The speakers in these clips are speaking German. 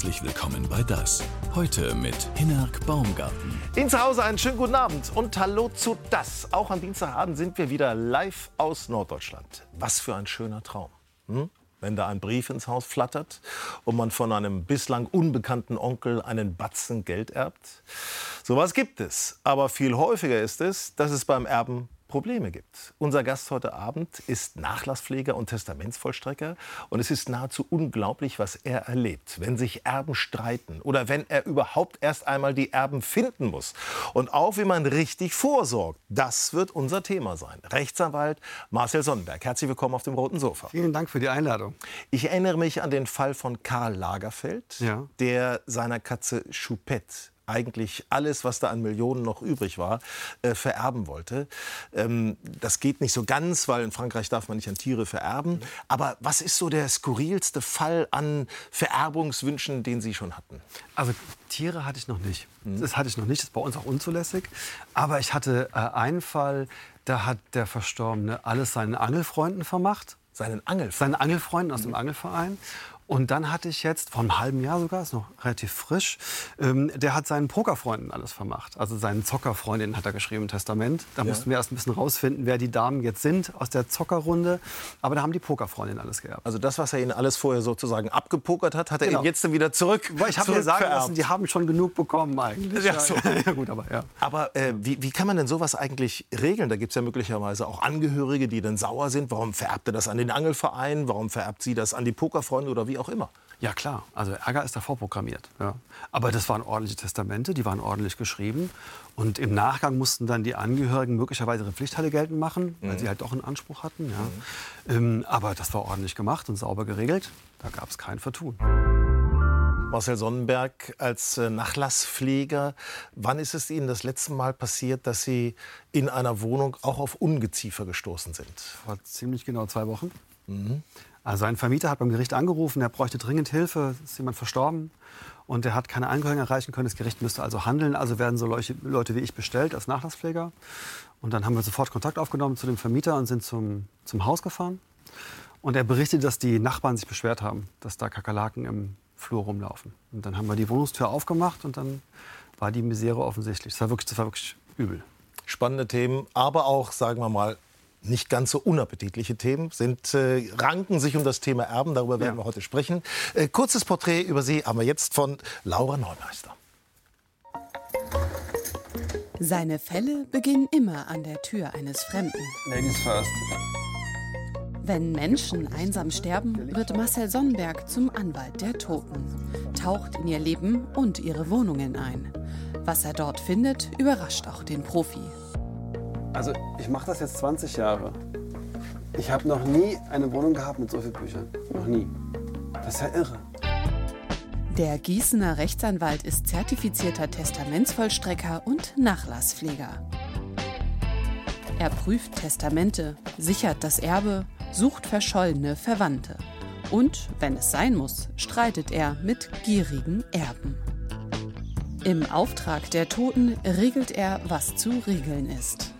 Herzlich willkommen bei Das. Heute mit Hinnerk Baumgarten. Ihnen zu Hause einen schönen guten Abend und hallo zu Das. Auch am Dienstagabend sind wir wieder live aus Norddeutschland. Was für ein schöner Traum. Wenn da ein Brief ins Haus flattert und man von einem bislang unbekannten Onkel einen Batzen Geld erbt. Sowas gibt es. Aber viel häufiger ist es, dass es beim Erben Probleme gibt. Unser Gast heute Abend ist Nachlasspfleger und Testamentsvollstrecker. Und es ist nahezu unglaublich, was er erlebt, wenn sich Erben streiten oder wenn er überhaupt erst einmal die Erben finden muss. Und auch, wie man richtig vorsorgt. Das wird unser Thema sein. Rechtsanwalt Marcel Sonnenberg. Herzlich willkommen auf dem roten Sofa. Vielen Dank für die Einladung. Ich erinnere mich an den Fall von Karl Lagerfeld, der seiner Katze Choupette eigentlich alles, was da an Millionen noch übrig war, vererben wollte. Das geht nicht so ganz, weil in Frankreich darf man nicht an Tiere vererben. Aber was ist so der skurrilste Fall an Vererbungswünschen, den Sie schon hatten? Also Tiere hatte ich noch nicht. Das hatte ich noch nicht, das ist bei uns auch unzulässig. Aber ich hatte einen Fall, da hat der Verstorbene alles seinen Angelfreunden vermacht. Seinen Angelfreunden? Seinen Angelfreunden aus dem Angelverein. Und dann hatte ich jetzt, vor einem halben Jahr sogar, ist noch relativ frisch, der hat seinen Pokerfreunden alles vermacht. Also seinen Zockerfreundinnen hat er geschrieben im Testament. Da mussten wir erst ein bisschen rausfinden, wer die Damen jetzt sind aus der Zockerrunde. Aber da haben die Pokerfreundinnen alles geerbt. Also das, was er ihnen alles vorher sozusagen abgepokert hat, hat er ihnen jetzt dann wieder zurück. Weil ich habe mir sagen lassen, die haben schon genug bekommen eigentlich. Ja, so. Ja, gut, aber ja. Aber wie kann man denn sowas eigentlich regeln? Da gibt es ja möglicherweise auch Angehörige, die dann sauer sind. Warum vererbt er das an den Angelverein? Warum vererbt sie das an die Pokerfreunde oder wie auch immer? Ja klar, also Ärger ist davor programmiert. Ja. Aber das waren ordentliche Testamente, die waren ordentlich geschrieben. Und im Nachgang mussten dann die Angehörigen möglicherweise ihre Pflichtteile geltend machen, weil sie halt doch einen Anspruch hatten. Ja. Aber das war ordentlich gemacht und sauber geregelt. Da gab es kein Vertun. Marcel Sonnenberg, als Nachlasspfleger, wann ist es Ihnen das letzte Mal passiert, dass Sie in einer Wohnung auch auf Ungeziefer gestoßen sind? Vor ziemlich genau 2 Wochen. Also ein Vermieter hat beim Gericht angerufen, er bräuchte dringend Hilfe, es ist jemand verstorben und er hat keine Angehörigen erreichen können. Das Gericht müsste also handeln, also werden so Leute wie ich bestellt als Nachlasspfleger. Und dann haben wir sofort Kontakt aufgenommen zu dem Vermieter und sind zum Haus gefahren. Und er berichtete, dass die Nachbarn sich beschwert haben, dass da Kakerlaken im Flur rumlaufen. Und dann haben wir die Wohnungstür aufgemacht und dann war die Misere offensichtlich. Das war wirklich übel. Spannende Themen, aber auch, sagen wir mal, nicht ganz so unappetitliche Themen, ranken sich um das Thema Erben. Darüber werden wir heute sprechen. Kurzes Porträt über Sie haben wir jetzt von Laura Neumeister. Seine Fälle beginnen immer an der Tür eines Fremden. Ladies first. Wenn Menschen einsam sterben, wird Marcel Sonnenberg zum Anwalt der Toten, taucht in ihr Leben und ihre Wohnungen ein. Was er dort findet, überrascht auch den Profi. Also ich mache das jetzt 20 Jahre. Ich habe noch nie eine Wohnung gehabt mit so vielen Büchern. Noch nie. Das ist ja irre. Der Gießener Rechtsanwalt ist zertifizierter Testamentsvollstrecker und Nachlasspfleger. Er prüft Testamente, sichert das Erbe, sucht verschollene Verwandte. Und, wenn es sein muss, streitet er mit gierigen Erben. Im Auftrag der Toten regelt er, was zu regeln ist.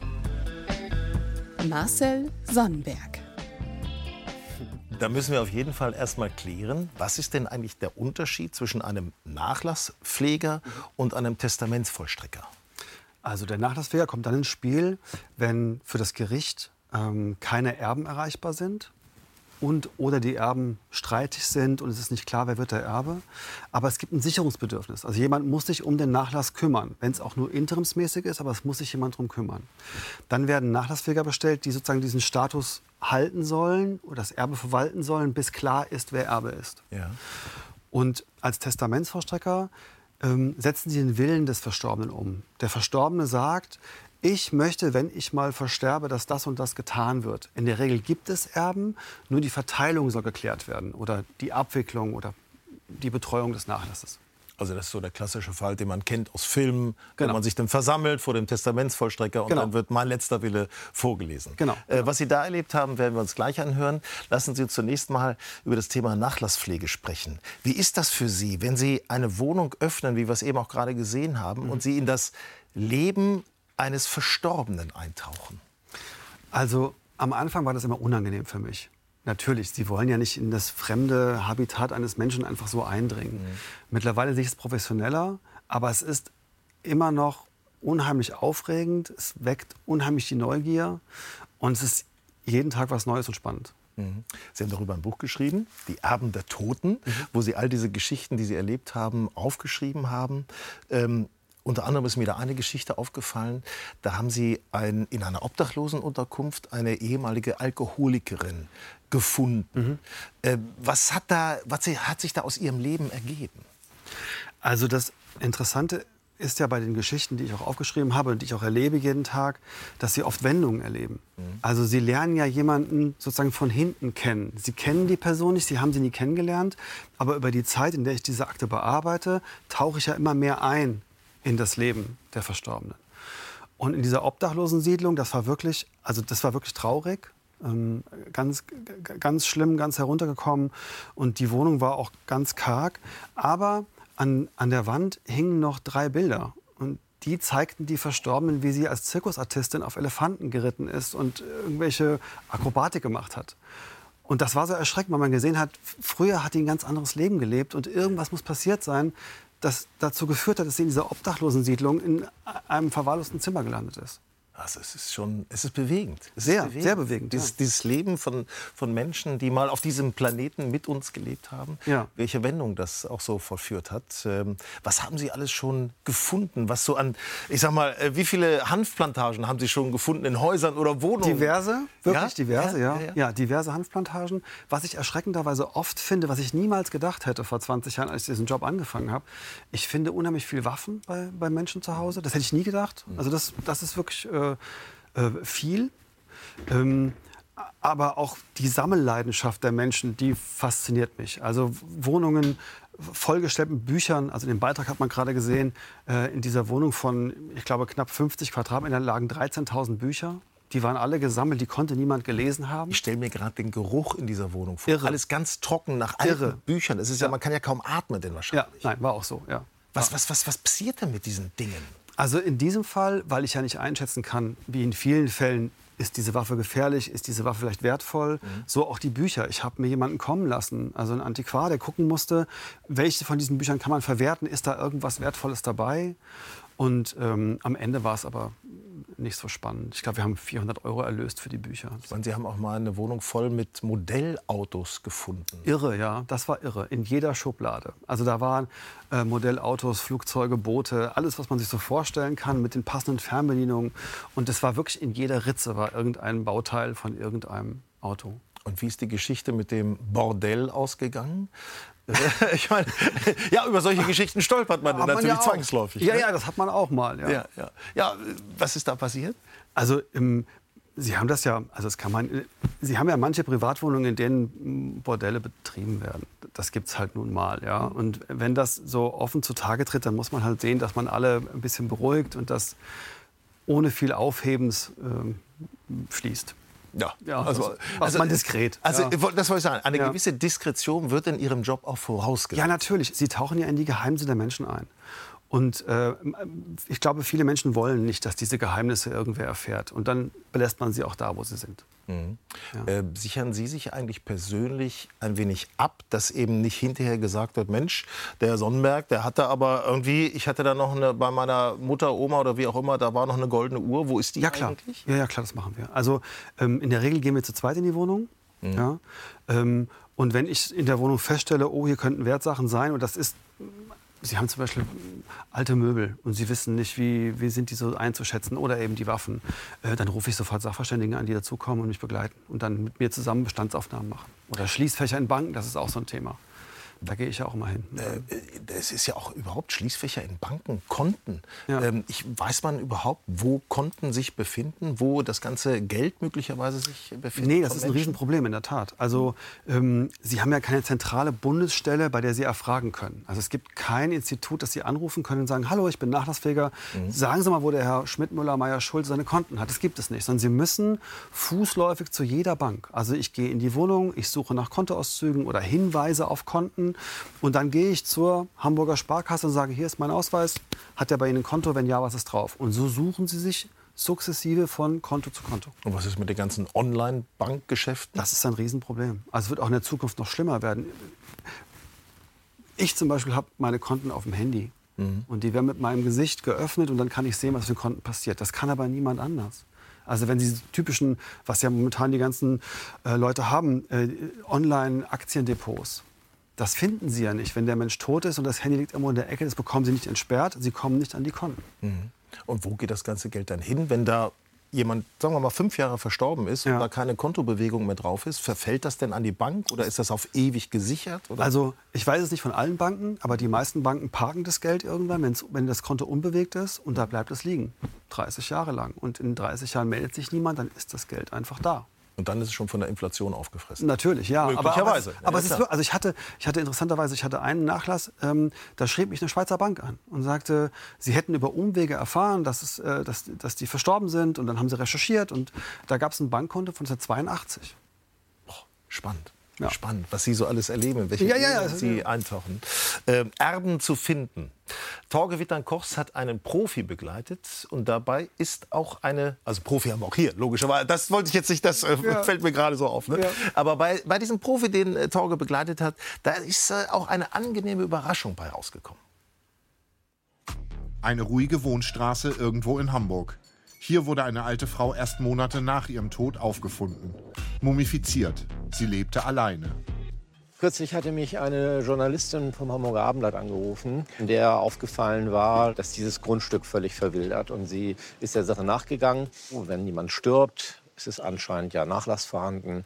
Marcel Sonnenberg. Da müssen wir auf jeden Fall erst mal klären, was ist denn eigentlich der Unterschied zwischen einem Nachlasspfleger und einem Testamentsvollstrecker? Also der Nachlasspfleger kommt dann ins Spiel, wenn für das Gericht keine Erben erreichbar sind oder die Erben streitig sind und es ist nicht klar, wer wird der Erbe. Aber es gibt ein Sicherungsbedürfnis. Also jemand muss sich um den Nachlass kümmern, wenn es auch nur interimsmäßig ist, aber es muss sich jemand darum kümmern. Dann werden Nachlasspfleger bestellt, die sozusagen diesen Status halten sollen oder das Erbe verwalten sollen, bis klar ist, wer Erbe ist. Ja. Und als Testamentsvollstrecker setzen sie den Willen des Verstorbenen um. Der Verstorbene sagt, ich möchte, wenn ich mal versterbe, dass das und das getan wird. In der Regel gibt es Erben, nur die Verteilung soll geklärt werden oder die Abwicklung oder die Betreuung des Nachlasses. Also das ist so der klassische Fall, den man kennt aus Filmen, wo man sich dann versammelt vor dem Testamentsvollstrecker und dann wird mein letzter Wille vorgelesen. Was Sie da erlebt haben, werden wir uns gleich anhören. Lassen Sie uns zunächst mal über das Thema Nachlasspflege sprechen. Wie ist das für Sie, wenn Sie eine Wohnung öffnen, wie wir es eben auch gerade gesehen haben, und Sie in das Leben eines Verstorbenen eintauchen? Also am Anfang war das immer unangenehm für mich. Natürlich, sie wollen ja nicht in das fremde Habitat eines Menschen einfach so eindringen. Mittlerweile sehe ich es professioneller, aber es ist immer noch unheimlich aufregend, es weckt unheimlich die Neugier und es ist jeden Tag was Neues und spannend. Sie haben darüber ein Buch geschrieben, Die Erben der Toten, wo Sie all diese Geschichten, die Sie erlebt haben, aufgeschrieben haben. Unter anderem ist mir da eine Geschichte aufgefallen. Da haben Sie in einer Obdachlosenunterkunft eine ehemalige Alkoholikerin gefunden. Was hat sich da aus Ihrem Leben ergeben? Also das Interessante ist ja bei den Geschichten, die ich auch aufgeschrieben habe und die ich auch erlebe jeden Tag, dass sie oft Wendungen erleben. Also sie lernen ja jemanden sozusagen von hinten kennen. Sie kennen die Person nicht, sie haben sie nie kennengelernt, aber über die Zeit, in der ich diese Akte bearbeite, tauche ich ja immer mehr ein in das Leben der Verstorbenen. Und in dieser Obdachlosensiedlung, das war wirklich traurig. Ganz schlimm, ganz heruntergekommen. Und die Wohnung war auch ganz karg. Aber an der Wand hingen noch 3 Bilder. Und die zeigten die Verstorbenen, wie sie als Zirkusartistin auf Elefanten geritten ist und irgendwelche Akrobatik gemacht hat. Und das war so erschreckend, weil man gesehen hat, früher hat die ein ganz anderes Leben gelebt. Und irgendwas muss passiert sein, das dazu geführt hat, dass sie in dieser Obdachlosensiedlung in einem verwahrlosten Zimmer gelandet ist. Also es ist bewegend. Sehr bewegend. Dieses Leben von Menschen, die mal auf diesem Planeten mit uns gelebt haben, welche Wendung das auch so vollführt hat. Was haben Sie alles schon gefunden? Was so an, ich sag mal, wie viele Hanfplantagen haben Sie schon gefunden in Häusern oder Wohnungen? Diverse, wirklich diverse, ja. Ja, diverse Hanfplantagen. Was ich erschreckenderweise oft finde, was ich niemals gedacht hätte vor 20 Jahren, als ich diesen Job angefangen habe, ich finde unheimlich viel Waffen bei Menschen zu Hause. Das hätte ich nie gedacht. Also das ist wirklich viel. Aber auch die Sammelleidenschaft der Menschen, die fasziniert mich. Also Wohnungen vollgestellt mit Büchern. Also den Beitrag hat man gerade gesehen. In dieser Wohnung von, ich glaube, knapp 50 Quadratmetern lagen 13.000 Bücher. Die waren alle gesammelt, die konnte niemand gelesen haben. Ich stelle mir gerade den Geruch in dieser Wohnung vor. Irre. Alles ganz trocken nach alten Büchern. Es ist man kann ja kaum atmen, denn wahrscheinlich. Ja, nein, war auch so, ja. Was passiert denn mit diesen Dingen? Also in diesem Fall, weil ich ja nicht einschätzen kann, wie in vielen Fällen, ist diese Waffe gefährlich, ist diese Waffe vielleicht wertvoll, so auch die Bücher. Ich habe mir jemanden kommen lassen, also einen Antiquar, der gucken musste, welche von diesen Büchern kann man verwerten, ist da irgendwas Wertvolles dabei? Und am Ende war es aber nicht so spannend. Ich glaube, wir haben 400 € erlöst für die Bücher. Und Sie haben auch mal eine Wohnung voll mit Modellautos gefunden. Irre, ja, das war irre. In jeder Schublade. Also da waren Modellautos, Flugzeuge, Boote, alles, was man sich so vorstellen kann, mit den passenden Fernbedienungen. Und das war wirklich in jeder Ritze war irgendein Bauteil von irgendeinem Auto. Und wie ist die Geschichte mit dem Bordell ausgegangen? Ich meine, ja, über solche Geschichten stolpert man natürlich ja zwangsläufig. Ja, das hat man auch mal. Ja, was ist da passiert? Also Sie haben das ja, also Sie haben ja manche Privatwohnungen, in denen Bordelle betrieben werden. Das gibt's halt nun mal, ja. Und wenn das so offen zutage tritt, dann muss man halt sehen, dass man alle ein bisschen beruhigt und das ohne viel Aufhebens fließt. Ja, also man diskret. Also das wollte ich sagen, eine gewisse Diskretion wird in Ihrem Job auch vorausgesetzt. Ja, natürlich. Sie tauchen ja in die Geheimnisse der Menschen ein. Und ich glaube, viele Menschen wollen nicht, dass diese Geheimnisse irgendwer erfährt. Und dann belässt man sie auch da, wo sie sind. Sichern Sie sich eigentlich persönlich ein wenig ab, dass eben nicht hinterher gesagt wird, Mensch, der Herr Sonnenberg, der hatte aber irgendwie, ich hatte da noch bei meiner Mutter, Oma oder wie auch immer, da war noch eine goldene Uhr. Wo ist die eigentlich? Ja, klar, das machen wir. Also in der Regel gehen wir zu zweit in die Wohnung. Ja? Und wenn ich in der Wohnung feststelle, oh, hier könnten Wertsachen sein, und das ist... Sie haben zum Beispiel alte Möbel und Sie wissen nicht, wie sind die so einzuschätzen, oder eben die Waffen. Dann rufe ich sofort Sachverständigen an, die dazukommen und mich begleiten und dann mit mir zusammen Bestandsaufnahmen machen. Oder Schließfächer in Banken, das ist auch so ein Thema. Da gehe ich ja auch immer hin. Es ist ja auch überhaupt Schließfächer in Banken, Konten. Ja. Weiß man überhaupt, wo Konten sich befinden, wo das ganze Geld möglicherweise sich befindet? Nee, das ist ein Riesenproblem in der Tat. Also Sie haben ja keine zentrale Bundesstelle, bei der Sie erfragen können. Also es gibt kein Institut, das Sie anrufen können und sagen, hallo, ich bin Nachlassfähiger, sagen Sie mal, wo der Herr Schmidt, Müller, Meier, Schulz seine Konten hat. Das gibt es nicht, sondern Sie müssen fußläufig zu jeder Bank. Also ich gehe in die Wohnung, ich suche nach Kontoauszügen oder Hinweise auf Konten. Und dann gehe ich zur Hamburger Sparkasse und sage, hier ist mein Ausweis, hat der bei Ihnen ein Konto, wenn ja, was ist drauf? Und so suchen Sie sich sukzessive von Konto zu Konto. Und was ist mit den ganzen Online-Bankgeschäften? Das ist ein Riesenproblem. Also es wird auch in der Zukunft noch schlimmer werden. Ich zum Beispiel habe meine Konten auf dem Handy. Und die werden mit meinem Gesicht geöffnet und dann kann ich sehen, was auf den Konten passiert. Das kann aber niemand anders. Also wenn diese typischen, was ja momentan die ganzen Leute haben, Online-Aktiendepots, das finden sie ja nicht. Wenn der Mensch tot ist und das Handy liegt irgendwo in der Ecke, das bekommen sie nicht entsperrt, sie kommen nicht an die Konten. Und wo geht das ganze Geld dann hin, wenn da jemand, sagen wir mal, 5 Jahre verstorben ist und da keine Kontobewegung mehr drauf ist? Verfällt das denn an die Bank oder ist das auf ewig gesichert? Oder? Also ich weiß es nicht von allen Banken, aber die meisten Banken parken das Geld irgendwann, wenn das Konto unbewegt ist und da bleibt es liegen, 30 Jahre lang. Und in 30 Jahren meldet sich niemand, dann ist das Geld einfach da. Und dann ist es schon von der Inflation aufgefressen. Natürlich, ja. Möglicherweise. Aber es ist, also ich hatte interessanterweise einen Nachlass, da schrieb mich eine Schweizer Bank an und sagte, sie hätten über Umwege erfahren, dass die verstorben sind. Und dann haben sie recherchiert und da gab es ein Bankkonto von 1982. Spannend. Ja. Spannend, was Sie so alles erleben, in welche Welt Sie eintauchen. Erben zu finden. Torge Wittern-Kochs hat einen Profi begleitet und dabei ist auch also Profi haben wir auch hier, logischerweise. Das wollte ich jetzt nicht, das fällt mir gerade so auf. Ne? Ja. Aber bei diesem Profi, den Torge begleitet hat, da ist auch eine angenehme Überraschung bei rausgekommen. Eine ruhige Wohnstraße irgendwo in Hamburg. Hier wurde eine alte Frau erst Monate nach ihrem Tod aufgefunden. Mumifiziert. Sie lebte alleine. Kürzlich hatte mich eine Journalistin vom Hamburger Abendblatt angerufen, der aufgefallen war, dass dieses Grundstück völlig verwildert. Und sie ist der Sache nachgegangen. Wenn jemand stirbt, ist es anscheinend ja Nachlass vorhanden.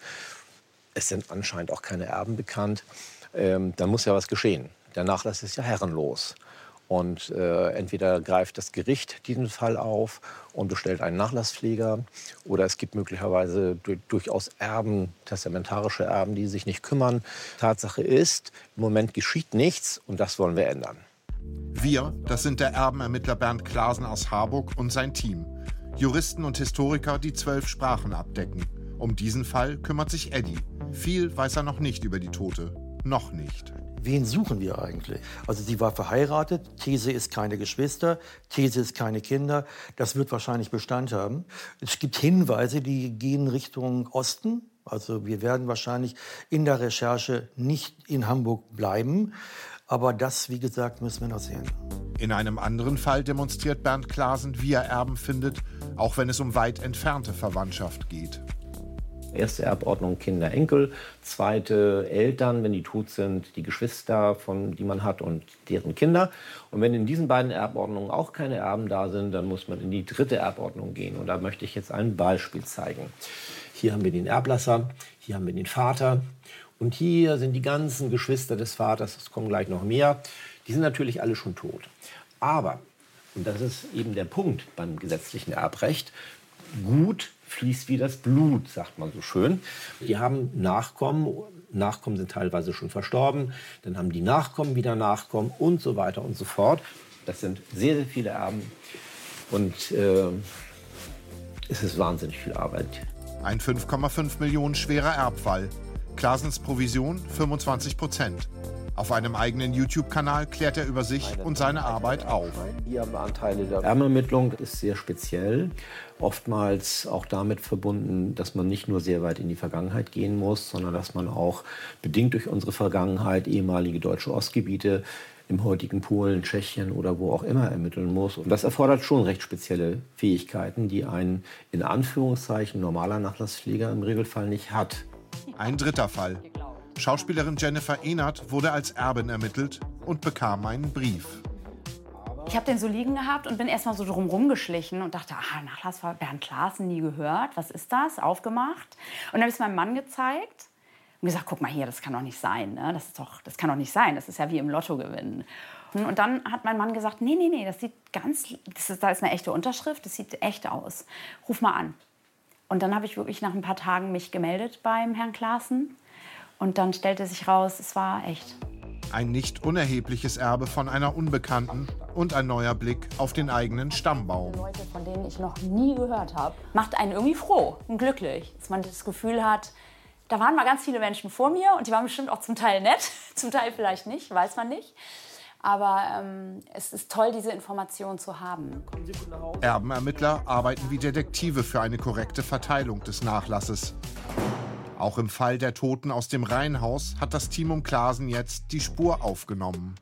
Es sind anscheinend auch keine Erben bekannt. Dann muss ja was geschehen. Der Nachlass ist ja herrenlos. Und entweder greift das Gericht diesen Fall auf und bestellt einen Nachlasspfleger oder es gibt möglicherweise durchaus Erben, testamentarische Erben, die sich nicht kümmern. Tatsache ist, im Moment geschieht nichts und das wollen wir ändern. Wir, das sind der Erbenermittler Bernd Klaasen aus Harburg und sein Team. Juristen und Historiker, die 12 Sprachen abdecken. Um diesen Fall kümmert sich Eddie. Viel weiß er noch nicht über die Tote. Noch nicht. Wen suchen wir eigentlich? Also sie war verheiratet, These ist keine Geschwister, These ist keine Kinder. Das wird wahrscheinlich Bestand haben. Es gibt Hinweise, die gehen Richtung Osten. Also wir werden wahrscheinlich in der Recherche nicht in Hamburg bleiben. Aber das, wie gesagt, müssen wir noch sehen. In einem anderen Fall demonstriert Bernd Klaasen, wie er Erben findet, auch wenn es um weit entfernte Verwandtschaft geht. Erste Erbordnung Kinder, Enkel, zweite Eltern, wenn die tot sind, die Geschwister, die man hat und deren Kinder. Und wenn in diesen beiden Erbordnungen auch keine Erben da sind, dann muss man in die dritte Erbordnung gehen. Und da möchte ich jetzt ein Beispiel zeigen. Hier haben wir den Erblasser, hier haben wir den Vater und hier sind die ganzen Geschwister des Vaters, es kommen gleich noch mehr. Die sind natürlich alle schon tot. Aber, und das ist eben der Punkt beim gesetzlichen Erbrecht, gut fließt wie das Blut, sagt man so schön. Die haben Nachkommen, Nachkommen sind teilweise schon verstorben, dann haben die Nachkommen wieder Nachkommen und so weiter und so fort. Das sind sehr, sehr viele Erben und es ist wahnsinnig viel Arbeit. Ein 5,5 Millionen schwerer Erbfall. Klaasens Provision 25%. Auf einem eigenen YouTube-Kanal klärt er über sich und seine Arbeit auf. Die Anteile der Erbenermittlung ist sehr speziell. Oftmals auch damit verbunden, dass man nicht nur sehr weit in die Vergangenheit gehen muss, sondern dass man auch bedingt durch unsere Vergangenheit ehemalige deutsche Ostgebiete im heutigen Polen, Tschechien oder wo auch immer ermitteln muss. Und das erfordert schon recht spezielle Fähigkeiten, die ein in Anführungszeichen normaler Nachlasspfleger im Regelfall nicht hat. Ein dritter Fall. Schauspielerin Jennifer Ehnert wurde als Erbin ermittelt und bekam einen Brief. Ich habe den so liegen gehabt und bin erst mal so drumherum geschlichen und dachte, Nachlass war Bernd Klaasen, nie gehört. Was ist das? Aufgemacht. Und dann habe ich es meinem Mann gezeigt und gesagt, guck mal hier, das kann doch nicht sein. Ne? Das kann doch nicht sein. Das ist ja wie im Lotto gewinnen. Und dann hat mein Mann gesagt, nee, das sieht da ist eine echte Unterschrift, das sieht echt aus. Ruf mal an. Und dann habe ich wirklich nach ein paar Tagen mich gemeldet beim Herrn Klaasen. Und dann stellte sich raus, es war echt. Ein nicht unerhebliches Erbe von einer Unbekannten und ein neuer Blick auf den eigenen Stammbaum. Leute, von denen ich noch nie gehört habe, macht einen irgendwie froh und glücklich. Dass man das Gefühl hat, da waren mal ganz viele Menschen vor mir und die waren bestimmt auch zum Teil nett, zum Teil vielleicht nicht, weiß man nicht. Aber es ist toll, diese Information zu haben. Erbenermittler arbeiten wie Detektive für eine korrekte Verteilung des Nachlasses. Auch im Fall der Toten aus dem Reihenhaus hat das Team um Klaasen jetzt die Spur aufgenommen.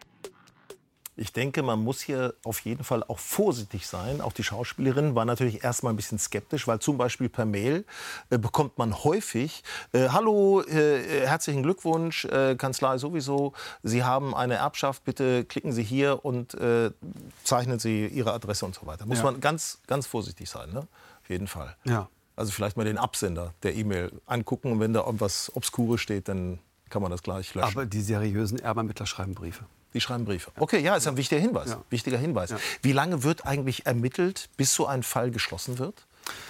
Ich denke, man muss hier auf jeden Fall auch vorsichtig sein. Auch die Schauspielerin war natürlich erst mal ein bisschen skeptisch, weil zum Beispiel per Mail bekommt man häufig: Hallo, herzlichen Glückwunsch, Kanzlei sowieso, Sie haben eine Erbschaft, bitte klicken Sie hier und zeichnen Sie Ihre Adresse und so weiter. Muss man ganz, ganz vorsichtig sein, ne? Auf jeden Fall. Ja. Also vielleicht mal den Absender der E-Mail angucken und wenn da irgendwas Obskures steht, dann kann man das gleich löschen. Aber die seriösen Erbenermittler schreiben Briefe. Die schreiben Briefe. Okay, ja, ist ein wichtiger Hinweis. Ja. Wichtiger Hinweis. Ja. Wie lange wird eigentlich ermittelt, bis so ein Fall geschlossen wird?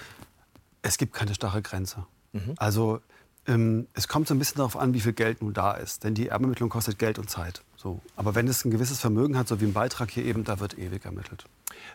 Es gibt keine starre Grenze. Also es kommt so ein bisschen darauf an, wie viel Geld nun da ist. Denn die Erbenermittlung kostet Geld und Zeit. So. Aber wenn es ein gewisses Vermögen hat, so wie im Beitrag hier eben, da wird ewig ermittelt.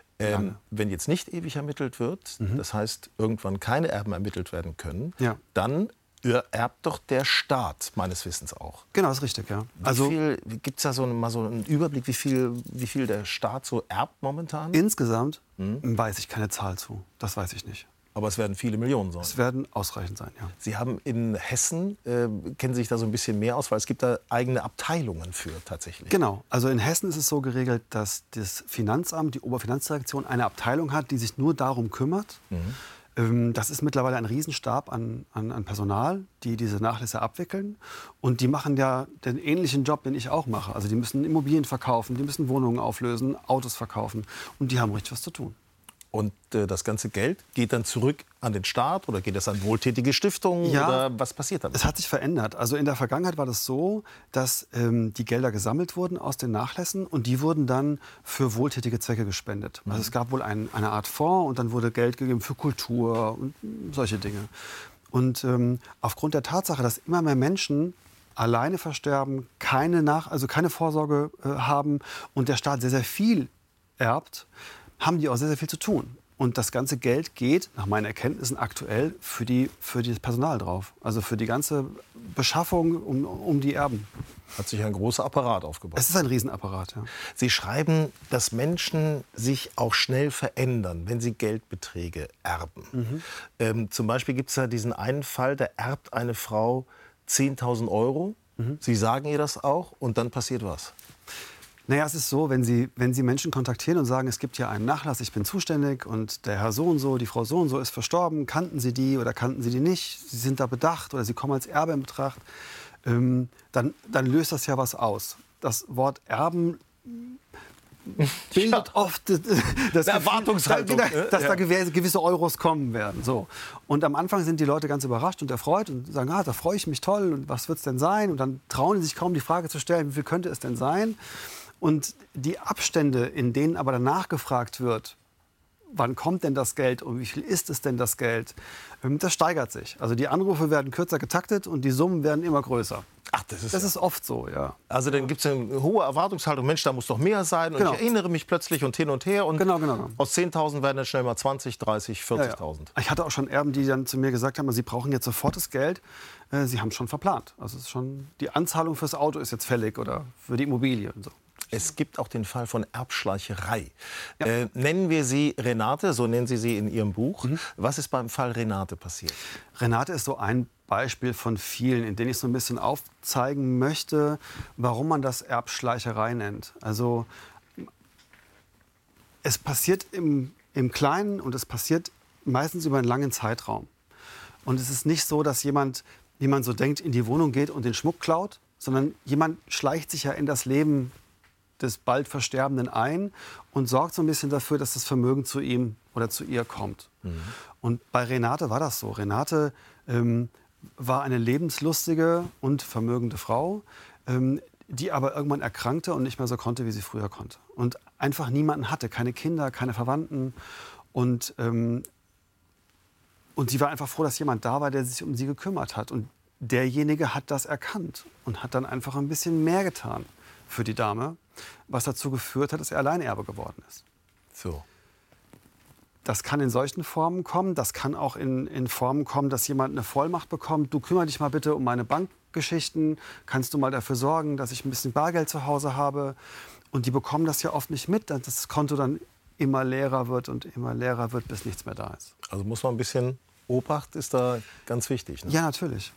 Wenn jetzt nicht ewig ermittelt wird, das heißt, irgendwann keine Erben ermittelt werden können, Ja. dann erbt doch der Staat meines Wissens auch. Genau, ist richtig, ja. Gibt es da mal so einen Überblick, wie viel der Staat so erbt momentan? Insgesamt weiß ich keine Zahl zu. Das weiß ich nicht. Aber es werden viele Millionen sein. Es werden ausreichend sein, ja. Sie haben in Hessen, kennen Sie sich da so ein bisschen mehr aus, weil es gibt da eigene Abteilungen für tatsächlich. Genau. Also in Hessen ist es so geregelt, dass das Finanzamt, die Oberfinanzdirektion, eine Abteilung hat, die sich nur darum kümmert. Das ist mittlerweile ein Riesenstab an Personal, die diese Nachlässe abwickeln. Und die machen ja den ähnlichen Job, den ich auch mache. Also die müssen Immobilien verkaufen, die müssen Wohnungen auflösen, Autos verkaufen. Und die haben richtig was zu tun. Und das ganze Geld geht dann zurück an den Staat oder geht es an wohltätige Stiftungen? Ja, oder was passiert dann? Es hat sich verändert. Also in der Vergangenheit war das so, dass die Gelder gesammelt wurden aus den Nachlässen und die wurden dann für wohltätige Zwecke gespendet. Also es gab wohl eine Art Fonds und dann wurde Geld gegeben für Kultur und solche Dinge. Und aufgrund der Tatsache, dass immer mehr Menschen alleine versterben, keine Vorsorge haben und der Staat sehr, sehr viel erbt, haben die auch sehr, sehr viel zu tun. Und das ganze Geld geht, nach meinen Erkenntnissen aktuell, für das Personal drauf. Also für die ganze Beschaffung um die Erben. Hat sich ein großer Apparat aufgebaut. Es ist ein Riesenapparat, ja. Sie schreiben, dass Menschen sich auch schnell verändern, wenn sie Geldbeträge erben. Zum Beispiel gibt es da diesen einen Fall, da erbt eine Frau 10.000 Euro. Sie sagen ihr das auch und dann passiert was. Naja, es ist so, wenn Sie Menschen kontaktieren und sagen, es gibt hier einen Nachlass, ich bin zuständig und der Herr so und so, die Frau so und so ist verstorben, kannten Sie die oder kannten Sie die nicht, Sie sind da bedacht oder Sie kommen als Erbe in Betracht, dann löst das ja was aus. Das Wort Erben bildet oft das Erwartungshaltung, dass da gewisse Euros kommen werden. So. Und am Anfang sind die Leute ganz überrascht und erfreut und sagen, da freue ich mich toll und was wird es denn sein? Und dann trauen sie sich kaum die Frage zu stellen, wie viel könnte es denn sein? Und die Abstände, in denen aber danach gefragt wird, wann kommt denn das Geld und wie viel ist es denn das Geld, das steigert sich. Also die Anrufe werden kürzer getaktet und die Summen werden immer größer. Ach, das ist oft so, ja. Also dann gibt es eine hohe Erwartungshaltung, Mensch, da muss doch mehr sein. Und Genau. ich erinnere mich plötzlich und hin und her. Und Genau. aus 10.000 werden dann schnell mal 20, 30, 40.000. Ja. Ich hatte auch schon Erben, die dann zu mir gesagt haben, sie brauchen jetzt sofort das Geld. Sie haben es schon verplant. Also es ist schon, die Anzahlung fürs Auto ist jetzt fällig oder für die Immobilie und so. Es gibt auch den Fall von Erbschleicherei. Ja. Nennen wir sie Renate, so nennen Sie sie in Ihrem Buch. Was ist beim Fall Renate passiert? Renate ist so ein Beispiel von vielen, in denen ich so ein bisschen aufzeigen möchte, warum man das Erbschleicherei nennt. Also es passiert im Kleinen und es passiert meistens über einen langen Zeitraum. Und es ist nicht so, dass jemand, wie man so denkt, in die Wohnung geht und den Schmuck klaut, sondern jemand schleicht sich ja in das Leben des bald Versterbenden ein und sorgt so ein bisschen dafür, dass das Vermögen zu ihm oder zu ihr kommt. Und bei Renate war das so. Renate war eine lebenslustige und vermögende Frau, die aber irgendwann erkrankte und nicht mehr so konnte, wie sie früher konnte. Und einfach niemanden hatte, keine Kinder, keine Verwandten. Und sie war einfach froh, dass jemand da war, der sich um sie gekümmert hat. Und derjenige hat das erkannt und hat dann einfach ein bisschen mehr getan für die Dame, was dazu geführt hat, dass er Alleinerbe geworden ist. So. Das kann in solchen Formen kommen. Das kann auch in Formen kommen, dass jemand eine Vollmacht bekommt. Du kümmere dich mal bitte um meine Geschichten, kannst du mal dafür sorgen, dass ich ein bisschen Bargeld zu Hause habe? Und die bekommen das ja oft nicht mit, dass das Konto dann immer leerer wird und immer leerer wird, bis nichts mehr da ist. Also muss man ein bisschen Obacht, ist da ganz wichtig. Ne? Ja, natürlich.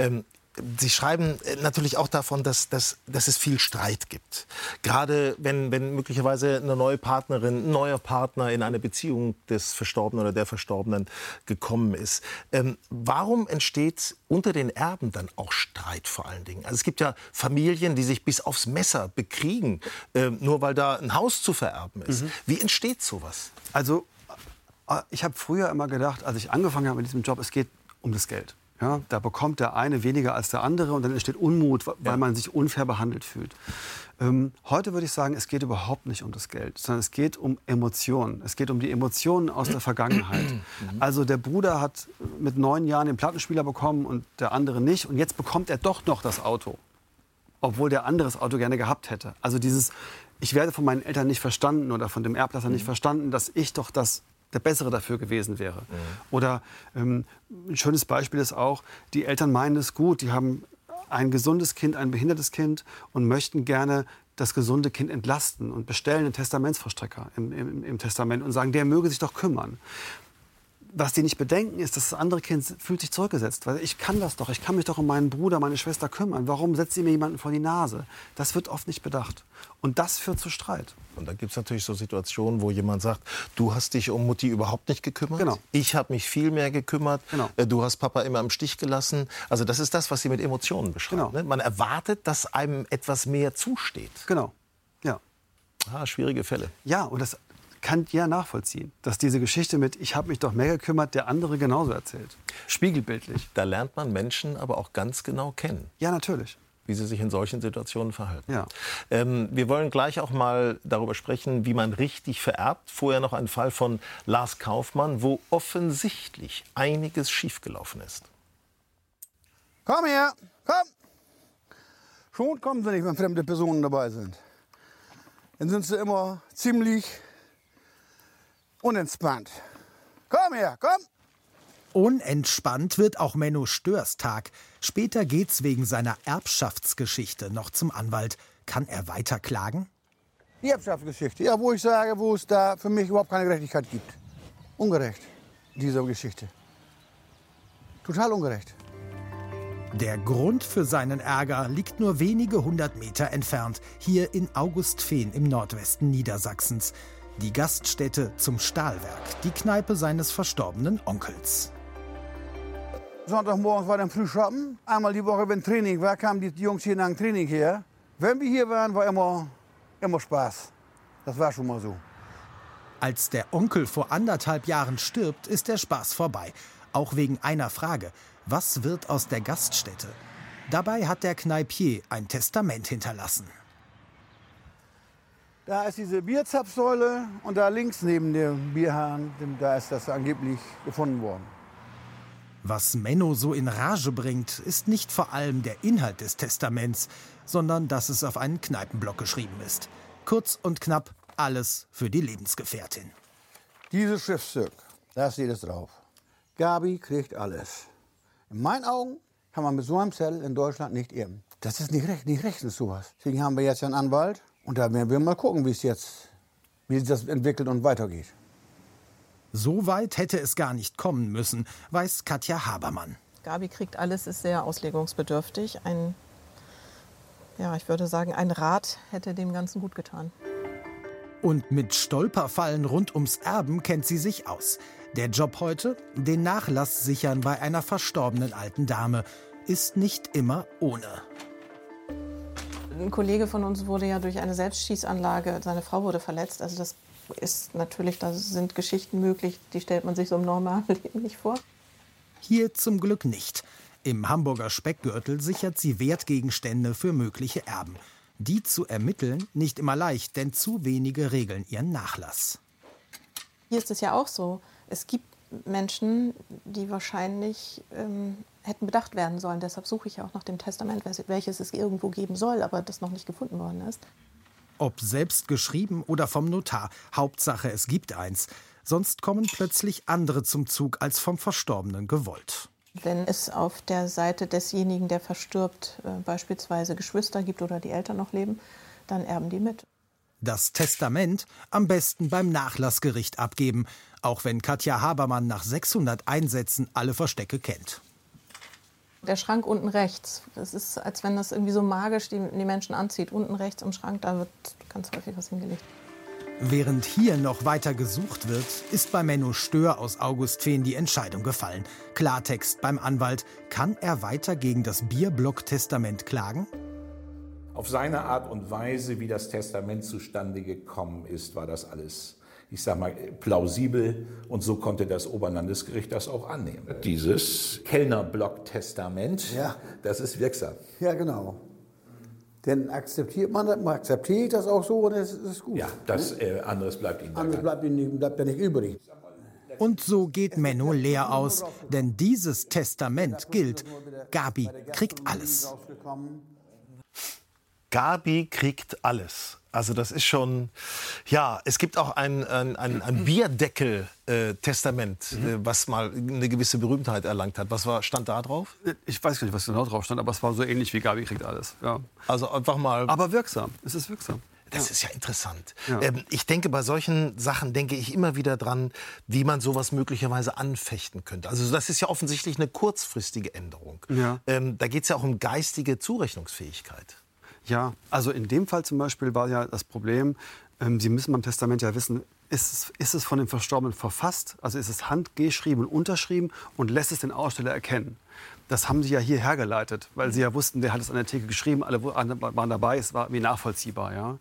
Sie schreiben natürlich auch davon, dass es viel Streit gibt. Gerade wenn möglicherweise eine neue Partnerin, ein neuer Partner in eine Beziehung des Verstorbenen oder der Verstorbenen gekommen ist. Warum entsteht unter den Erben dann auch Streit vor allen Dingen? Also es gibt ja Familien, die sich bis aufs Messer bekriegen, nur weil da ein Haus zu vererben ist. Wie entsteht sowas? Also ich habe früher immer gedacht, als ich angefangen habe mit diesem Job, es geht um das Geld. Ja, da bekommt der eine weniger als der andere und dann entsteht Unmut, weil man sich unfair behandelt fühlt. Heute würde ich sagen, es geht überhaupt nicht um das Geld, sondern es geht um Emotionen. Es geht um die Emotionen aus der Vergangenheit. Also der Bruder hat mit 9 Jahren den Plattenspieler bekommen und der andere nicht. Und jetzt bekommt er doch noch das Auto, obwohl der andere das Auto gerne gehabt hätte. Also dieses, ich werde von meinen Eltern nicht verstanden oder von dem Erblasser nicht verstanden, dass ich doch der Bessere dafür gewesen wäre. Oder ein schönes Beispiel ist auch, die Eltern meinen es gut, die haben ein gesundes Kind, ein behindertes Kind und möchten gerne das gesunde Kind entlasten und bestellen einen Testamentsvollstrecker im Testament und sagen, der möge sich doch kümmern. Was die nicht bedenken, ist, dass das andere Kind fühlt sich zurückgesetzt. Weil ich kann das doch, ich kann mich doch um meinen Bruder, meine Schwester kümmern. Warum setzt ihr mir jemanden vor die Nase? Das wird oft nicht bedacht. Und das führt zu Streit. Und dann gibt es natürlich so Situationen, wo jemand sagt, du hast dich um Mutti überhaupt nicht gekümmert. Genau. Ich habe mich viel mehr gekümmert. Genau. Du hast Papa immer im Stich gelassen. Also das ist das, was Sie mit Emotionen beschreiben. Genau. Ne? Man erwartet, dass einem etwas mehr zusteht. Genau, ja. Schwierige Fälle. Ja, und das kann jeder nachvollziehen, dass diese Geschichte mit ich habe mich doch mehr gekümmert, der andere genauso erzählt. Spiegelbildlich. Da lernt man Menschen aber auch ganz genau kennen. Ja, natürlich. Wie sie sich in solchen Situationen verhalten. Ja. Wir wollen gleich auch mal darüber sprechen, wie man richtig vererbt. Vorher noch ein Fall von Lars Kaufmann, wo offensichtlich einiges schiefgelaufen ist. Komm her, komm! Schon kommen sie nicht, wenn fremde Personen dabei sind. Dann sind sie immer ziemlich unentspannt. Komm her, komm! Unentspannt wird auch Menno Störs Tag. Später geht's wegen seiner Erbschaftsgeschichte noch zum Anwalt. Kann er weiter klagen? Die Erbschaftsgeschichte, ja, wo ich sage, wo es da für mich überhaupt keine Gerechtigkeit gibt. Ungerecht, diese Geschichte. Total ungerecht. Der Grund für seinen Ärger liegt nur wenige 100 Meter entfernt, hier in Augustfehn im Nordwesten Niedersachsens. Die Gaststätte zum Stahlwerk, die Kneipe seines verstorbenen Onkels. Sonntagmorgens war dann früh shoppen. Einmal die Woche, wenn Training war, kamen die Jungs hier nach dem Training her. Wenn wir hier waren, war immer Spaß. Das war schon mal so. Als der Onkel vor 1,5 Jahren stirbt, ist der Spaß vorbei. Auch wegen einer Frage: Was wird aus der Gaststätte? Dabei hat der Kneipier ein Testament hinterlassen. Da ist diese Bierzapfsäule und da links neben dem Bierhahn, da ist das angeblich gefunden worden. Was Menno so in Rage bringt, ist nicht vor allem der Inhalt des Testaments, sondern dass es auf einen Kneipenblock geschrieben ist. Kurz und knapp, alles für die Lebensgefährtin. Dieses Schriftstück, da steht es drauf. Gabi kriegt alles. In meinen Augen kann man mit so einem Zettel in Deutschland nicht erben. Das ist nicht rechtens sowas. Deswegen haben wir jetzt ja einen Anwalt. Und da werden wir mal gucken, wie sich das entwickelt und weitergeht. So weit hätte es gar nicht kommen müssen, weiß Katja Habermann. Gabi kriegt alles, ist sehr auslegungsbedürftig. Ich würde sagen, ein Rat hätte dem Ganzen gut getan. Und mit Stolperfallen rund ums Erben kennt sie sich aus. Der Job heute? Den Nachlass sichern bei einer verstorbenen alten Dame. Ist nicht immer ohne. Ein Kollege von uns wurde ja durch eine Selbstschießanlage, seine Frau wurde verletzt. Also das ist natürlich, da sind Geschichten möglich, die stellt man sich so im normalen Leben nicht vor. Hier zum Glück nicht. Im Hamburger Speckgürtel sichert sie Wertgegenstände für mögliche Erben. Die zu ermitteln, nicht immer leicht, denn zu wenige regeln ihren Nachlass. Hier ist es ja auch so. Es gibt Menschen, die wahrscheinlich hätten bedacht werden sollen. Deshalb suche ich ja auch nach dem Testament, welches es irgendwo geben soll, aber das noch nicht gefunden worden ist. Ob selbst geschrieben oder vom Notar, Hauptsache es gibt eins. Sonst kommen plötzlich andere zum Zug als vom Verstorbenen gewollt. Wenn es auf der Seite desjenigen, der verstirbt, beispielsweise Geschwister gibt oder die Eltern noch leben, dann erben die mit. Das Testament am besten beim Nachlassgericht abgeben, auch wenn Katja Habermann nach 600 Einsätzen alle Verstecke kennt. Der Schrank unten rechts, das ist, als wenn das irgendwie so magisch die Menschen anzieht. Unten rechts im Schrank, da wird ganz häufig was hingelegt. Während hier noch weiter gesucht wird, ist bei Menno Stör aus Augustfehn die Entscheidung gefallen. Klartext beim Anwalt. Kann er weiter gegen das Bierblock-Testament klagen? Auf seine Art und Weise, wie das Testament zustande gekommen ist, war das alles, ich sag mal, plausibel. Und so konnte das Oberlandesgericht das auch annehmen. Dieses Kellnerblock-Testament, das ist wirksam. Ja, genau. Denn akzeptiert man das, man akzeptiert das auch so und es ist gut. Ja, das anderes bleibt ihm bleibt ja nicht übrig. Und so geht Menno leer aus, denn dieses Testament gilt. Gabi kriegt alles. Gabi kriegt alles. Also das ist schon, ja, es gibt auch ein Bierdeckel-Testament, was mal eine gewisse Berühmtheit erlangt hat. Stand da drauf? Ich weiß gar nicht, was genau drauf stand, aber es war so ähnlich wie Gabi kriegt alles. Ja. Also einfach mal... Aber wirksam, es ist wirksam. Das ist ja interessant. Ja. Ich denke, bei solchen Sachen denke ich immer wieder dran, wie man sowas möglicherweise anfechten könnte. Also das ist ja offensichtlich eine kurzfristige Änderung. Ja. Da geht es ja auch um geistige Zurechnungsfähigkeit. Ja, also in dem Fall zum Beispiel war ja das Problem, Sie müssen beim Testament ja wissen, ist es von dem Verstorbenen verfasst, also ist es handgeschrieben und unterschrieben und lässt es den Aussteller erkennen. Das haben Sie ja hier hergeleitet, weil Sie ja wussten, der hat es an der Theke geschrieben, alle waren dabei, es war wie nachvollziehbar. Ja?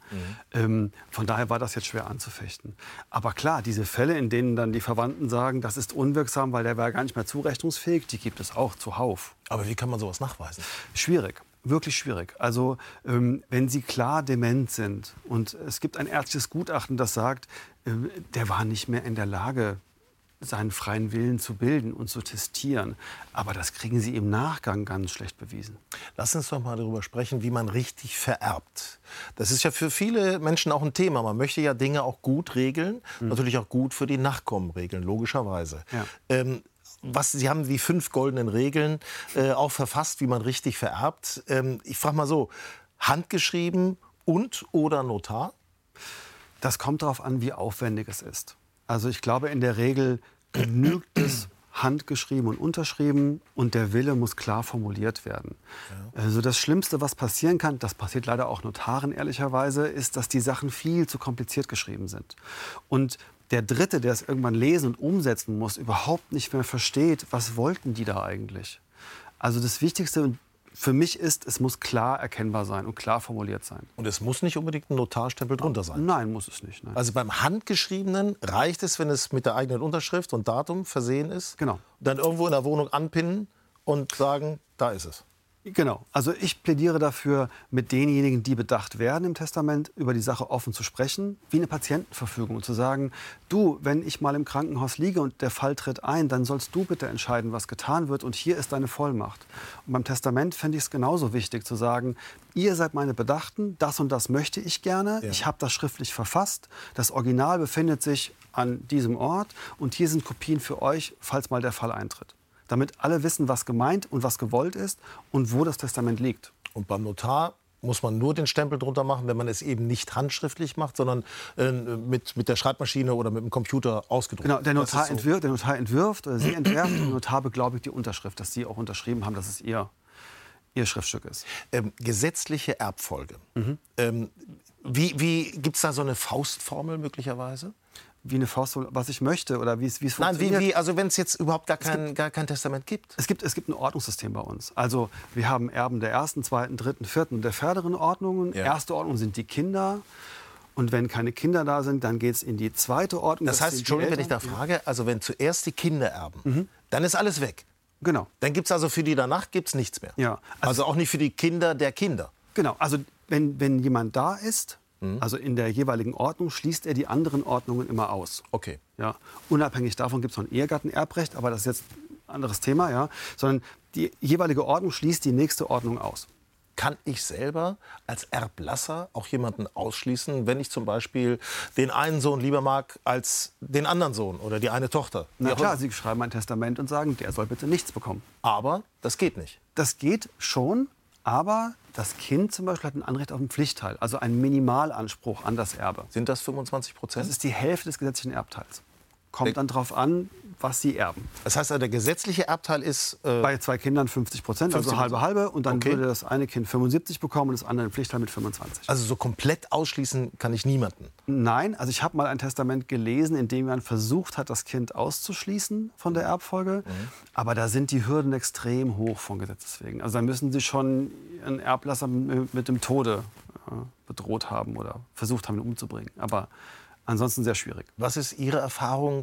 Von daher war das jetzt schwer anzufechten. Aber klar, diese Fälle, in denen dann die Verwandten sagen, das ist unwirksam, weil der war gar nicht mehr zurechnungsfähig, die gibt es auch zuhauf. Aber wie kann man sowas nachweisen? Schwierig. Wirklich schwierig. Also wenn Sie klar dement sind und es gibt ein ärztliches Gutachten, das sagt, der war nicht mehr in der Lage, seinen freien Willen zu bilden und zu testieren. Aber das kriegen Sie im Nachgang ganz schlecht bewiesen. Lass uns doch mal darüber sprechen, wie man richtig vererbt. Das ist ja für viele Menschen auch ein Thema. Man möchte ja Dinge auch gut regeln, natürlich auch gut für die Nachkommen regeln, logischerweise. Ja. Sie haben die 5 goldenen Regeln auch verfasst, wie man richtig vererbt. Ich frage mal so, handgeschrieben und oder Notar? Das kommt darauf an, wie aufwendig es ist. Also ich glaube, in der Regel genügt es handgeschrieben und unterschrieben und der Wille muss klar formuliert werden. Ja. Also das Schlimmste, was passieren kann, das passiert leider auch Notaren ehrlicherweise, ist, dass die Sachen viel zu kompliziert geschrieben sind. Und der Dritte, der es irgendwann lesen und umsetzen muss, überhaupt nicht mehr versteht, was wollten die da eigentlich. Also das Wichtigste für mich ist, es muss klar erkennbar sein und klar formuliert sein. Und es muss nicht unbedingt ein Notarstempel drunter sein? Nein, muss es nicht. Nein. Also beim Handgeschriebenen reicht es, wenn es mit der eigenen Unterschrift und Datum versehen ist? Genau. Dann irgendwo in der Wohnung anpinnen und sagen, da ist es? Genau. Also ich plädiere dafür, mit denjenigen, die bedacht werden im Testament, über die Sache offen zu sprechen, wie eine Patientenverfügung. Und zu sagen, du, wenn ich mal im Krankenhaus liege und der Fall tritt ein, dann sollst du bitte entscheiden, was getan wird. Und hier ist deine Vollmacht. Und beim Testament fände ich es genauso wichtig zu sagen, ihr seid meine Bedachten, das und das möchte ich gerne. Ja. Ich habe das schriftlich verfasst. Das Original befindet sich an diesem Ort. Und hier sind Kopien für euch, falls mal der Fall eintritt. Damit alle wissen, was gemeint und was gewollt ist und wo das Testament liegt. Und beim Notar muss man nur den Stempel drunter machen, wenn man es eben nicht handschriftlich macht, sondern mit der Schreibmaschine oder mit dem Computer ausgedruckt. Genau, der Notar entwirft oder sie entwerft und der Notar beglaubigt die Unterschrift, dass sie auch unterschrieben haben, dass es ihr Schriftstück ist. Gesetzliche Erbfolge. Wie gibt es da so eine Faustformel möglicherweise? Wie eine Faustformel, was ich möchte oder wie es funktioniert. Nein, also wenn es jetzt überhaupt gar kein Testament gibt? Es gibt ein Ordnungssystem bei uns. Also wir haben Erben der 1., 2., 3., 4. und der vorderen Ordnungen. Ja. Erste Ordnung sind die Kinder. Und wenn keine Kinder da sind, dann geht es in die zweite Ordnung. Das heißt, Entschuldigung, wenn ich da frage, also wenn zuerst die Kinder erben, dann ist alles weg? Genau. Dann gibt es also für die danach gibt's nichts mehr? Ja. Also auch nicht für die Kinder der Kinder? Genau, also wenn jemand da ist, also in der jeweiligen Ordnung, schließt er die anderen Ordnungen immer aus. Okay. Ja. Unabhängig davon gibt es noch ein Ehegattenerbrecht, aber das ist jetzt ein anderes Thema. Ja. Sondern die jeweilige Ordnung schließt die nächste Ordnung aus. Kann ich selber als Erblasser auch jemanden ausschließen, wenn ich zum Beispiel den einen Sohn lieber mag als den anderen Sohn oder die eine Tochter? Na klar, Sie schreiben ein Testament und sagen, der soll bitte nichts bekommen. Aber das geht nicht. Das geht schon, aber das Kind zum Beispiel hat ein Anrecht auf einen Pflichtteil, also einen Minimalanspruch an das Erbe. Sind das 25%? Das ist die Hälfte des gesetzlichen Erbteils. Kommt dann darauf an, was Sie erben. Das heißt, der gesetzliche Erbteil ist... bei 2 Kindern 50%, also halbe. Und dann würde das eine Kind 75 bekommen und das andere einen Pflichtteil mit 25. Also so komplett ausschließen kann ich niemanden? Nein, also ich habe mal ein Testament gelesen, in dem man versucht hat, das Kind auszuschließen von der Erbfolge. Aber da sind die Hürden extrem hoch von Gesetzes wegen. Also da müssen Sie schon einen Erblasser mit dem Tode bedroht haben oder versucht haben, ihn umzubringen. Aber ansonsten sehr schwierig. Was ist Ihre Erfahrung?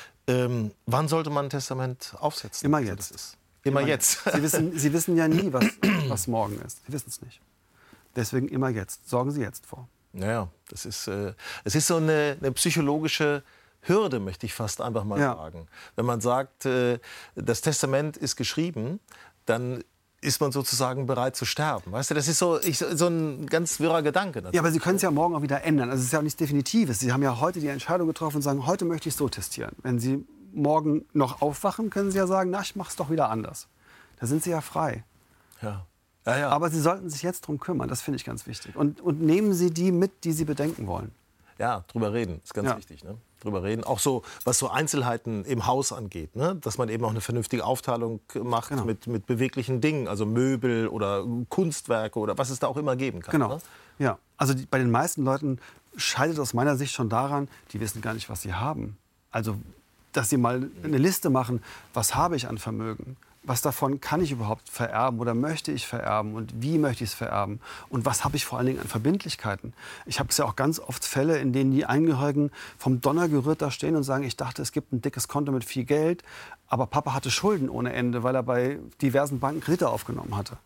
Wann sollte man ein Testament aufsetzen? Immer jetzt. Immer jetzt. Sie wissen ja nie, was morgen ist. Sie wissen es nicht. Deswegen immer jetzt. Sorgen Sie jetzt vor. Naja, es ist so eine psychologische Hürde, möchte ich fast einfach mal sagen. Wenn man sagt, das Testament ist geschrieben, dann ist man sozusagen bereit zu sterben. Weißt du, das ist so ein ganz wirrer Gedanke. Natürlich. Ja, aber Sie können es ja morgen auch wieder ändern. Also es ist ja auch nichts Definitives. Sie haben ja heute die Entscheidung getroffen und sagen, heute möchte ich es so testieren. Wenn Sie morgen noch aufwachen, können Sie ja sagen, na, ich mache es doch wieder anders. Da sind Sie ja frei. Ja. Aber Sie sollten sich jetzt darum kümmern. Das finde ich ganz wichtig. Und nehmen Sie die mit, die Sie bedenken wollen. Ja, drüber reden ist ganz wichtig. Ne? Drüber reden. Auch so, was so Einzelheiten im Haus angeht. Ne? Dass man eben auch eine vernünftige Aufteilung macht mit beweglichen Dingen. Also Möbel oder Kunstwerke oder was es da auch immer geben kann. Genau. Ne? Ja. Also bei den meisten Leuten scheitert aus meiner Sicht schon daran, die wissen gar nicht, was sie haben. Also, dass sie mal eine Liste machen, was habe ich an Vermögen? Was davon kann ich überhaupt vererben oder möchte ich vererben und wie möchte ich es vererben und was habe ich vor allen Dingen an Verbindlichkeiten. Ich habe es ja auch ganz oft Fälle, in denen die Angehörigen vom Donner gerührt da stehen und sagen, ich dachte, es gibt ein dickes Konto mit viel Geld, aber Papa hatte Schulden ohne Ende, weil er bei diversen Banken Kredite aufgenommen hatte.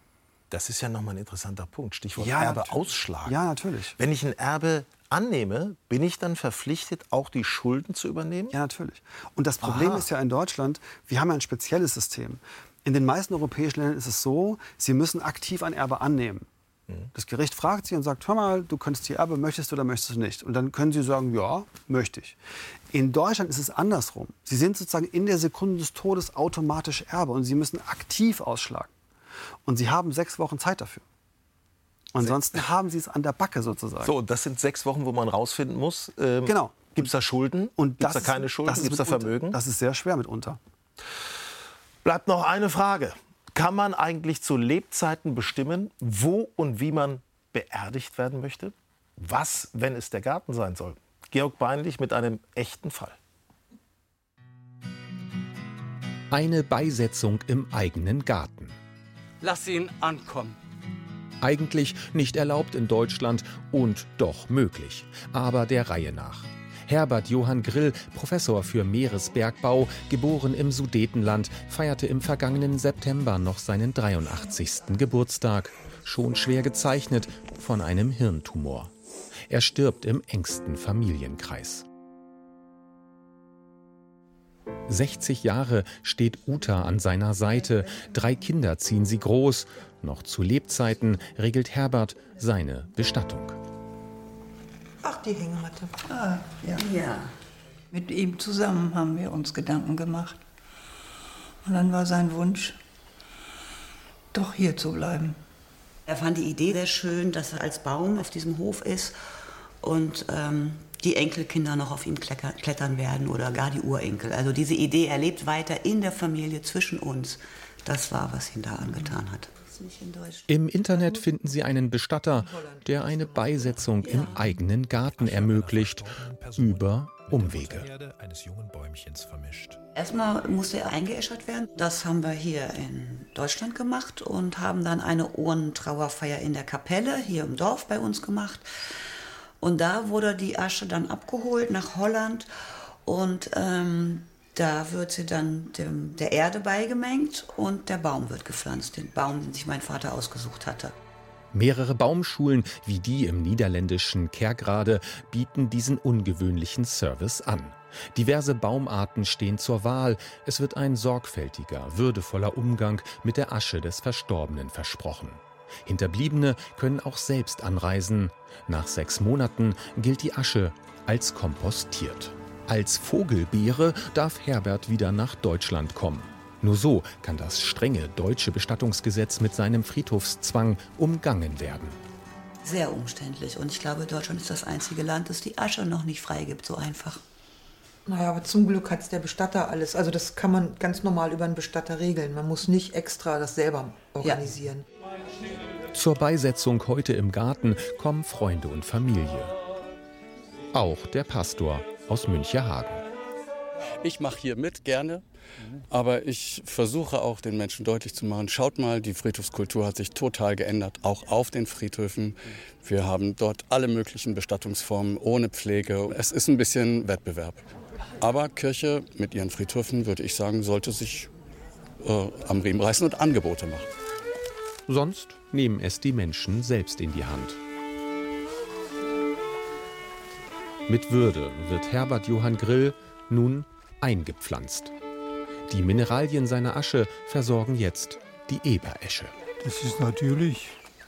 Das ist ja nochmal ein interessanter Punkt. Stichwort Erbe ausschlagen. Ja, natürlich. Wenn ich ein Erbe annehme, bin ich dann verpflichtet, auch die Schulden zu übernehmen? Ja, natürlich. Und das Problem ist ja in Deutschland, wir haben ja ein spezielles System. In den meisten europäischen Ländern ist es so, Sie müssen aktiv ein Erbe annehmen. Das Gericht fragt Sie und sagt, hör mal, du könntest die Erbe, möchtest du oder möchtest du nicht? Und dann können Sie sagen, ja, möchte ich. In Deutschland ist es andersrum. Sie sind sozusagen in der Sekunde des Todes automatisch Erbe und Sie müssen aktiv ausschlagen. Und Sie haben 6 Wochen Zeit dafür. Ansonsten haben Sie es an der Backe sozusagen. So, das sind 6 Wochen, wo man rausfinden muss. Genau. Gibt es da Schulden? Gibt es da keine Schulden? Gibt es da Vermögen? Das ist sehr schwer mitunter. Bleibt noch eine Frage. Kann man eigentlich zu Lebzeiten bestimmen, wo und wie man beerdigt werden möchte? Was, wenn es der Garten sein soll? Georg Beinlich mit einem echten Fall. Eine Beisetzung im eigenen Garten. Lass ihn ankommen. Eigentlich nicht erlaubt in Deutschland und doch möglich. Aber der Reihe nach. Herbert Johann Grill, Professor für Meeresbergbau, geboren im Sudetenland, feierte im vergangenen September noch seinen 83. Geburtstag. Schon schwer gezeichnet von einem Hirntumor. Er stirbt im engsten Familienkreis. 60 Jahre steht Uta an seiner Seite. 3 Kinder ziehen sie groß. Noch zu Lebzeiten regelt Herbert seine Bestattung. Ach, die Hängematte. Ja. Mit ihm zusammen haben wir uns Gedanken gemacht. Und dann war sein Wunsch, doch hier zu bleiben. Er fand die Idee sehr schön, dass er als Baum auf diesem Hof ist und die Enkelkinder noch auf ihm klettern werden oder gar die Urenkel. Also diese Idee, er lebt weiter in der Familie zwischen uns. Das war, was ihn da angetan hat. Im Internet finden Sie einen Bestatter, der eine Beisetzung im eigenen Garten ermöglicht, über Umwege. Erstmal musste er eingeäschert werden. Das haben wir hier in Deutschland gemacht und haben dann eine Urnentrauerfeier in der Kapelle hier im Dorf bei uns gemacht. Und da wurde die Asche dann abgeholt nach Holland und da wird sie dann der Erde beigemengt und der Baum wird gepflanzt. Den Baum, den sich mein Vater ausgesucht hatte. Mehrere Baumschulen, wie die im niederländischen Kerkrade, bieten diesen ungewöhnlichen Service an. Diverse Baumarten stehen zur Wahl. Es wird ein sorgfältiger, würdevoller Umgang mit der Asche des Verstorbenen versprochen. Hinterbliebene können auch selbst anreisen. Nach 6 Monaten gilt die Asche als kompostiert. Als Vogelbeere darf Herbert wieder nach Deutschland kommen. Nur so kann das strenge deutsche Bestattungsgesetz mit seinem Friedhofszwang umgangen werden. Sehr umständlich. Und ich glaube, Deutschland ist das einzige Land, das die Asche noch nicht freigibt, so einfach. Naja, aber zum Glück hat es der Bestatter alles. Also das kann man ganz normal über einen Bestatter regeln. Man muss nicht extra das selber organisieren. Ja. Zur Beisetzung heute im Garten kommen Freunde und Familie. Auch der Pastor aus Münchehagen. Ich mache hier mit, gerne. Aber ich versuche auch den Menschen deutlich zu machen, schaut mal, die Friedhofskultur hat sich total geändert, auch auf den Friedhöfen. Wir haben dort alle möglichen Bestattungsformen ohne Pflege. Es ist ein bisschen Wettbewerb. Aber Kirche mit ihren Friedhöfen, würde ich sagen, sollte sich am Riemen reißen und Angebote machen. Sonst nehmen es die Menschen selbst in die Hand. Mit Würde wird Herbert Johann Grill nun eingepflanzt. Die Mineralien seiner Asche versorgen jetzt die Eberesche. Das ist natürlich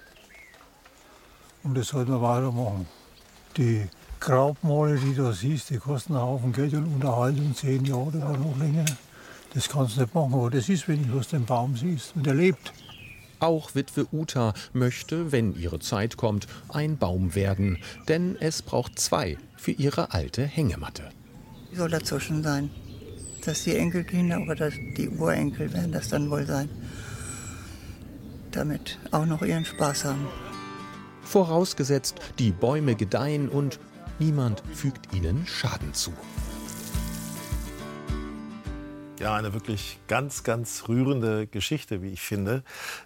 und das sollten wir weitermachen. Die Grabmale, die du siehst, die kosten einen Haufen Geld und Unterhaltung 10 Jahre oder noch länger. Das kannst du nicht machen, aber das ist, wenn du aus dem Baum siehst und er lebt. Auch Witwe Uta möchte, wenn ihre Zeit kommt, ein Baum werden. Denn es braucht 2 für ihre alte Hängematte. Wie soll dazwischen sein? Dass die Enkelkinder oder die Urenkel werden das dann wohl sein. Damit auch noch ihren Spaß haben. Vorausgesetzt, die Bäume gedeihen und niemand fügt ihnen Schaden zu. Ja, eine wirklich ganz, ganz rührende Geschichte, wie ich finde.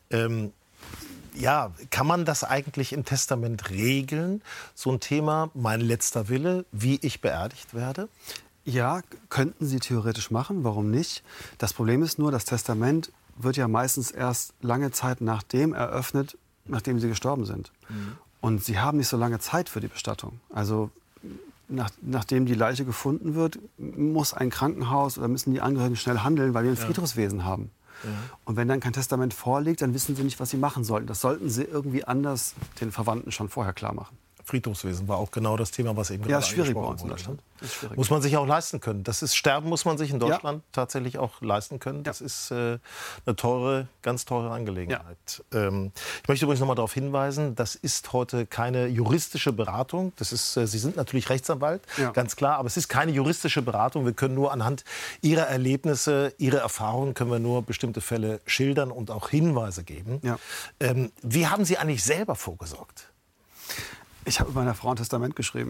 Ja, kann man das eigentlich im Testament regeln? So ein Thema, mein letzter Wille, wie ich beerdigt werde? Ja, könnten Sie theoretisch machen, warum nicht? Das Problem ist nur, das Testament wird ja meistens erst lange Zeit nachdem eröffnet, nachdem Sie gestorben sind. Mhm. Und Sie haben nicht so lange Zeit für die Bestattung. Also nachdem die Leiche gefunden wird, muss ein Krankenhaus oder müssen die Angehörigen schnell handeln, weil wir ein Friedhofswesen haben. Ja. Und wenn dann kein Testament vorliegt, dann wissen Sie nicht, was Sie machen sollten. Das sollten Sie irgendwie anders den Verwandten schon vorher klar machen. Friedhofswesen war auch genau das Thema, was eben gerade angesprochen bei uns in wurde. Deutschland. Ist schwierig. Muss man sich auch leisten können. Das ist Sterben muss man sich in Deutschland tatsächlich auch leisten können. Das ist eine teure, ganz teure Angelegenheit. Ja. Ich möchte übrigens noch mal darauf hinweisen, das ist heute keine juristische Beratung. Das ist, Sie sind natürlich Rechtsanwalt, ganz klar, aber es ist keine juristische Beratung. Wir können nur anhand Ihrer Erlebnisse, Ihrer Erfahrungen, können wir nur bestimmte Fälle schildern und auch Hinweise geben. Ja. Wie haben Sie eigentlich selber vorgesorgt? Ich habe mit meiner Frau ein Testament geschrieben,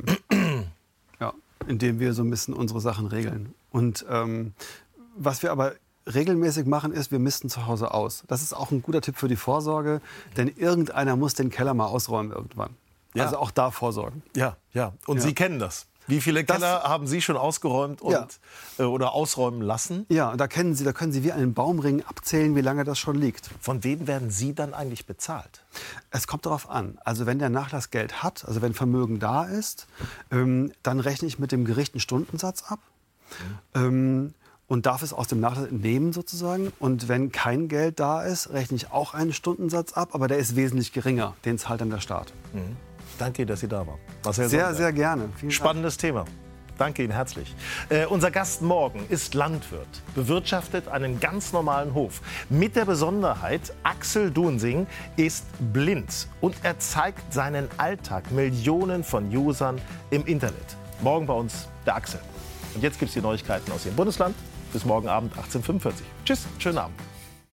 in dem wir so ein bisschen unsere Sachen regeln. Und was wir aber regelmäßig machen, ist, wir misten zu Hause aus. Das ist auch ein guter Tipp für die Vorsorge, denn irgendeiner muss den Keller mal ausräumen irgendwann. Ja. Also auch da vorsorgen. Ja, ja. Und Sie kennen das. Wie viele Keller haben Sie schon ausgeräumt und, oder ausräumen lassen? Ja, da können Sie wie einen Baumring abzählen, wie lange das schon liegt. Von wem werden Sie dann eigentlich bezahlt? Es kommt darauf an. Also wenn der Nachlass Geld hat, also wenn Vermögen da ist, dann rechne ich mit dem Gericht einen Stundensatz ab. Und darf es aus dem Nachlass entnehmen sozusagen. Und wenn kein Geld da ist, rechne ich auch einen Stundensatz ab, aber der ist wesentlich geringer. Den zahlt dann der Staat. Mhm. Danke Ihnen, dass Sie da waren. Marcel sehr, Sonnenberg. sehr gerne. Vielen Spannendes Thema. Danke Ihnen herzlich. Unser Gast morgen ist Landwirt, bewirtschaftet einen ganz normalen Hof. Mit der Besonderheit, Axel Dunsing ist blind und er zeigt seinen Alltag Millionen von Usern im Internet. Morgen bei uns der Axel. Und jetzt gibt es die Neuigkeiten aus Ihrem Bundesland. Bis morgen Abend 18:45 Uhr. Tschüss, schönen Abend.